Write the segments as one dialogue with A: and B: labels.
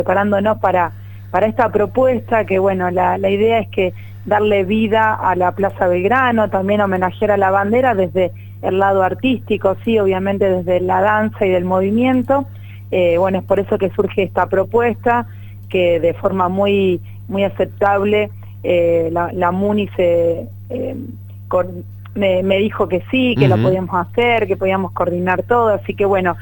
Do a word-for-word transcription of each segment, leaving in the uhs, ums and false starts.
A: preparándonos para, para esta propuesta que, bueno, la, la idea es que darle vida a la Plaza Belgrano, también homenajear a la bandera desde el lado artístico, sí, obviamente desde la danza y del movimiento. Eh, bueno, es por eso que surge esta propuesta, que de forma muy, muy aceptable eh, la, la MUNI se, eh, con, me, me dijo que sí, que uh-huh. lo podíamos hacer, que podíamos coordinar todo, así que bueno,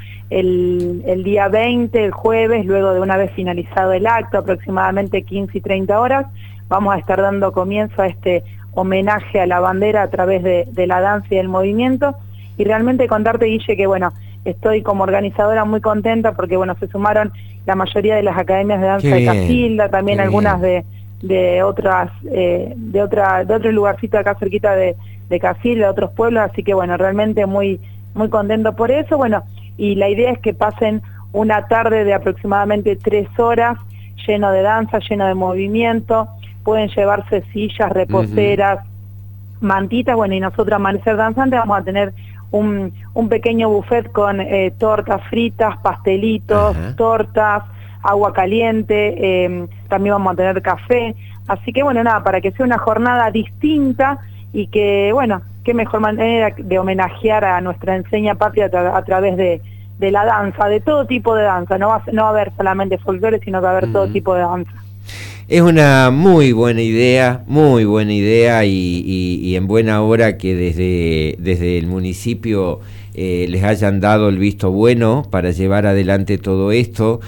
A: el, el día veinte, el jueves, luego de una vez finalizado el acto, aproximadamente quince y treinta horas, vamos a estar dando comienzo a este homenaje a la bandera a través de, de la danza y del movimiento, y realmente contarte, Guille, que bueno, estoy como organizadora muy contenta porque bueno, se sumaron la mayoría de las academias de danza
B: Qué
A: de
B: bien,
A: Casilda, también algunas de, de otras, eh, de otra, de otro lugarcito acá cerquita de, de Casilda, de otros pueblos, así que bueno, realmente muy, muy contento por eso, bueno, y la idea es que pasen una tarde de aproximadamente tres horas, lleno de danza, lleno de movimiento, pueden llevarse sillas, reposeras, uh-huh. mantitas, bueno, y nosotros Amanecer Danzante vamos a tener un, un pequeño buffet con eh, tortas fritas, pastelitos, uh-huh. tortas, agua caliente, eh, también vamos a tener café, así que bueno, nada, para que sea una jornada distinta y que, bueno, qué mejor manera de homenajear a nuestra enseña patria a, tra- a través de, de la danza, de todo tipo de danza, no va, no va a haber solamente folclore, sino que va a haber uh-huh. todo tipo de danza.
B: Es una muy buena idea, muy buena idea y, y, y en buena hora que desde, desde el municipio eh, les hayan dado el visto bueno para llevar adelante todo esto.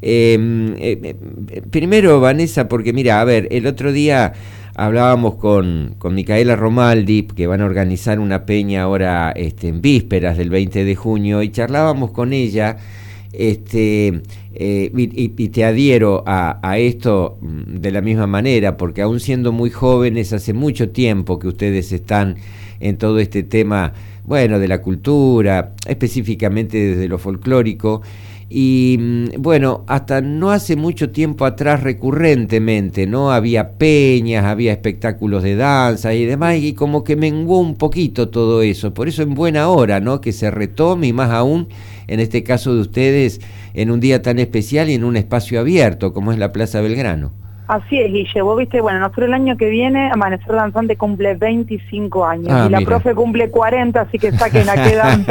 B: Eh, eh, primero, Vanessa, porque mira, a ver, el otro día hablábamos con, con Micaela Romaldi, que van a organizar una peña ahora este, en vísperas del veinte de junio, y charlábamos con ella. Este, eh, y, y te adhiero a, a esto de la misma manera, porque aún siendo muy jóvenes, hace mucho tiempo que ustedes están en todo este tema, bueno, de la cultura, específicamente desde lo folclórico, y bueno, hasta no hace mucho tiempo atrás recurrentemente, ¿no? Había peñas, había espectáculos de danza y demás, y como que menguó un poquito todo eso, por eso en buena hora, ¿no? Que se retome, y más aún en este caso de ustedes, en un día tan especial y en un espacio abierto como es la Plaza Belgrano.
A: Así es, Guille, vos viste, bueno, nosotros el año que viene Amanecer Danzante cumple veinticinco años ah, y la mira. profe cumple cuarenta, así que saquen a qué edad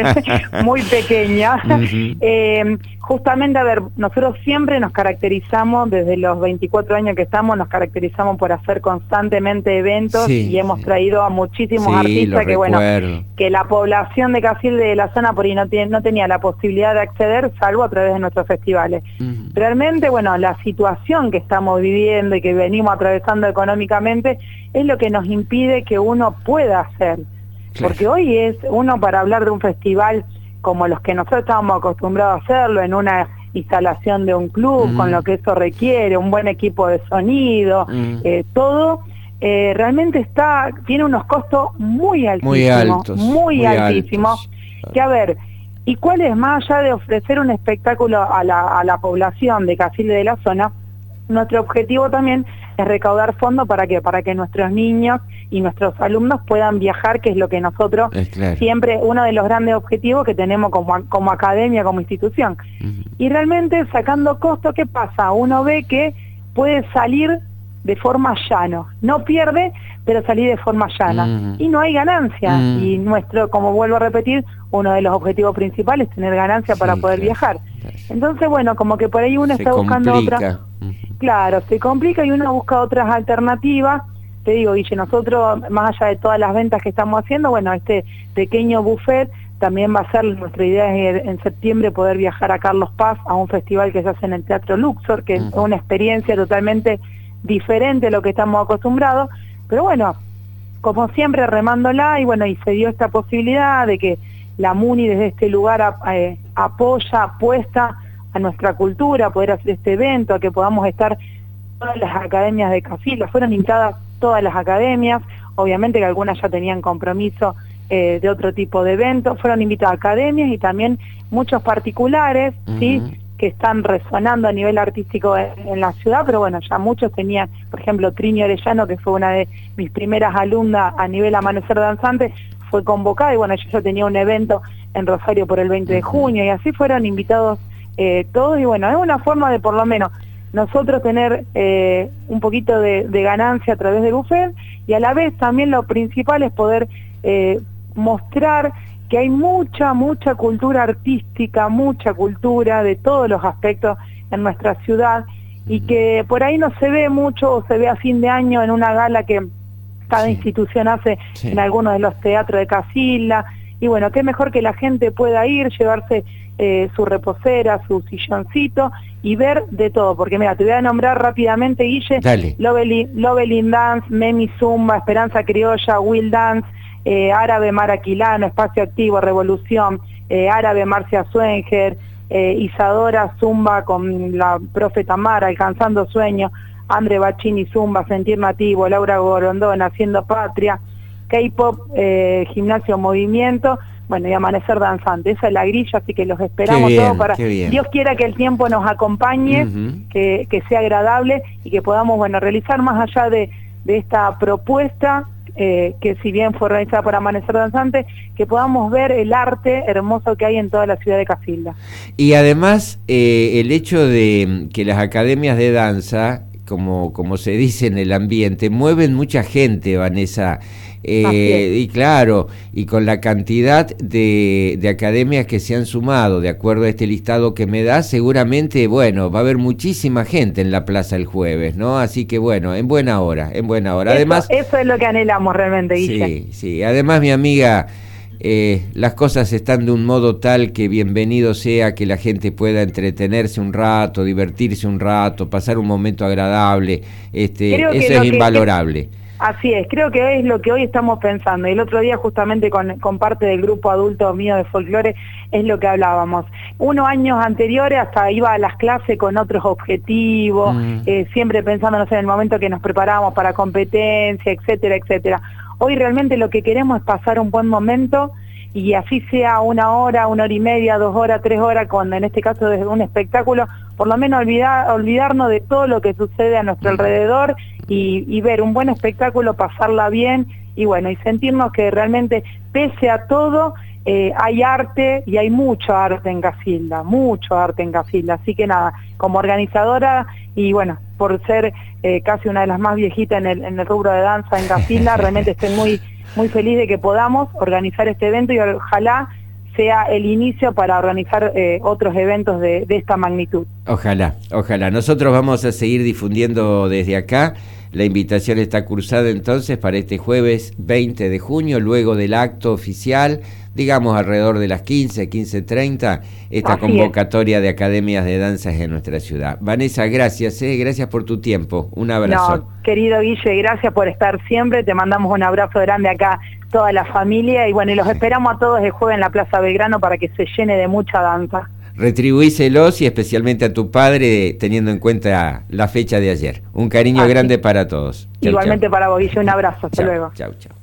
A: muy pequeña. Uh-huh. Eh, justamente, a ver, nosotros siempre nos caracterizamos, desde los veinticuatro años que estamos, nos caracterizamos por hacer constantemente eventos sí, y hemos sí. traído a muchísimos sí, artistas que, recuerdo. bueno, que la población de Casilda y de la zona por ahí no, tiene, no tenía la posibilidad de acceder, salvo a través de nuestros festivales. Uh-huh. Realmente, bueno, la situación que estamos viviendo y que venimos atravesando económicamente es lo que nos impide que uno pueda hacer, claro. porque hoy es uno para hablar de un festival como los que nosotros estábamos acostumbrados a hacerlo en una instalación de un club, mm. con lo que eso requiere, un buen equipo de sonido, mm. eh, todo eh, realmente está tiene unos costos muy altísimos,
B: muy altos,
A: muy,
B: muy
A: altísimos, altos. Que a ver, ¿y cuál es más allá de ofrecer un espectáculo a la, a la población de Casilda y de la zona? Nuestro objetivo también es recaudar fondos para que para que nuestros niños y nuestros alumnos puedan viajar, que es lo que nosotros claro. siempre, uno de los grandes objetivos que tenemos como, como academia, como institución. Uh-huh. Y realmente sacando costo, ¿qué pasa? Uno ve que puede salir de forma llano, no pierde, pero salir de forma llana. Uh-huh. Y no hay ganancia. Uh-huh. Y nuestro, como vuelvo a repetir, uno de los objetivos principales es tener ganancia sí, para poder claro. viajar. Entonces, bueno, como que por ahí uno se está buscando complica. otra... Claro, se complica y uno busca otras alternativas. Te digo, Guille, nosotros, más allá de todas las ventas que estamos haciendo, bueno, este pequeño buffet también va a ser, nuestra idea es en septiembre poder viajar a Carlos Paz, a un festival que se hace en el Teatro Luxor, que uh-huh. es una experiencia totalmente diferente a lo que estamos acostumbrados, pero bueno, como siempre remándola, y bueno, y se dio esta posibilidad de que la MUNI desde este lugar eh, apoya, apuesta a nuestra cultura, a poder hacer este evento, a que podamos estar todas las academias de Casilda. Fueron invitadas todas las academias, obviamente que algunas ya tenían compromiso eh, de otro tipo de eventos, fueron invitadas academias y también muchos particulares, uh-huh. ¿sí? que están resonando a nivel artístico en, en la ciudad, pero bueno, ya muchos tenían, por ejemplo, Trini Orellano, que fue una de mis primeras alumnas a nivel Amanecer Danzante, fue convocada y bueno, yo ya tenía un evento en Rosario por el veinte de junio y así fueron invitados eh, todos, y bueno, es una forma de por lo menos nosotros tener eh, un poquito de, de ganancia a través del buffet, y a la vez también lo principal es poder eh, mostrar que hay mucha, mucha cultura artística, mucha cultura de todos los aspectos en nuestra ciudad, y que por ahí no se ve mucho, o se ve a fin de año en una gala que cada sí. institución hace sí. en algunos de los teatros de Casilda, y bueno, qué mejor que la gente pueda ir, llevarse eh, su reposera, su silloncito, y ver de todo, porque mira, te voy a nombrar rápidamente, Guille, Lobelin Dance, Memi Zumba, Esperanza Criolla, Will Dance, eh, Árabe Maraquilano, Espacio Activo, Revolución, eh, Árabe Marcia Suenger, eh, Isadora Zumba con la profe Tamara, Alcanzando Sueños, Andre Bacchini Zumba, Sentir Nativo, Laura Gorondona, Haciendo Patria, K-Pop, eh, Gimnasio Movimiento, bueno, y Amanecer Danzante. Esa es la grilla, así que los esperamos bien, todos para... Dios quiera que el tiempo nos acompañe, uh-huh. que, que sea agradable y que podamos, bueno, realizar más allá de, de esta propuesta, eh, que si bien fue organizada por Amanecer Danzante, que podamos ver el arte hermoso que hay en toda la ciudad de Casilda.
B: Y además, eh, el hecho de que las academias de danza, como, como se dice en el ambiente, mueven mucha gente, Vanessa. Eh, y claro, y con la cantidad de, de academias que se han sumado, de acuerdo a este listado que me da, seguramente, bueno, va a haber muchísima gente en la plaza el jueves, ¿no? Así que bueno, en buena hora, en buena hora. Además,
A: eso, eso es lo que anhelamos realmente, Guille.
B: Sí, sí. Además, mi amiga, eh, las cosas están de un modo tal que bienvenido sea que la gente pueda entretenerse un rato, divertirse un rato, pasar un momento agradable. Este, eso es invalorable.
A: Que... Así es, creo que es lo que hoy estamos pensando. El otro día justamente con, con parte del grupo adulto mío de folclore es lo que hablábamos. Unos años anteriores hasta iba a las clases con otros objetivos, mm. eh, siempre pensando, no sé, en el momento que nos preparábamos para competencia, etcétera, etcétera. Hoy realmente lo que queremos es pasar un buen momento, y así sea una hora, una hora y media, dos horas, tres horas, cuando en este caso es un espectáculo, por lo menos olvidar, olvidarnos de todo lo que sucede a nuestro alrededor y, y ver un buen espectáculo, pasarla bien y bueno, y sentirnos que realmente, pese a todo, eh, hay arte, y hay mucho arte en Casilda, mucho arte en Casilda. Así que nada, como organizadora y bueno, por ser eh, casi una de las más viejitas en el, en el rubro de danza en Casilda, realmente estoy muy, muy feliz de que podamos organizar este evento, y ojalá sea el inicio para organizar eh, otros eventos de, de esta magnitud.
B: Ojalá, ojalá. Nosotros vamos a seguir difundiendo desde acá. La invitación está cursada entonces para este jueves veinte de junio, luego del acto oficial, digamos alrededor de las quince, quince treinta, esta Así convocatoria es. de academias de danzas en nuestra ciudad. Vanessa, gracias, eh, gracias por tu tiempo. Un abrazo.
A: No, querido Guille, gracias por estar siempre. Te mandamos un abrazo grande acá, toda la familia, y bueno, y los esperamos a todos el jueves en la Plaza Belgrano para que se llene de mucha danza.
B: Retribuíselos, y especialmente a tu padre, teniendo en cuenta la fecha de ayer. Un cariño Así. grande para todos.
A: Igualmente chau, chau. para vos, Guille, un abrazo. Hasta
B: chau,
A: luego.
B: Chau, chau.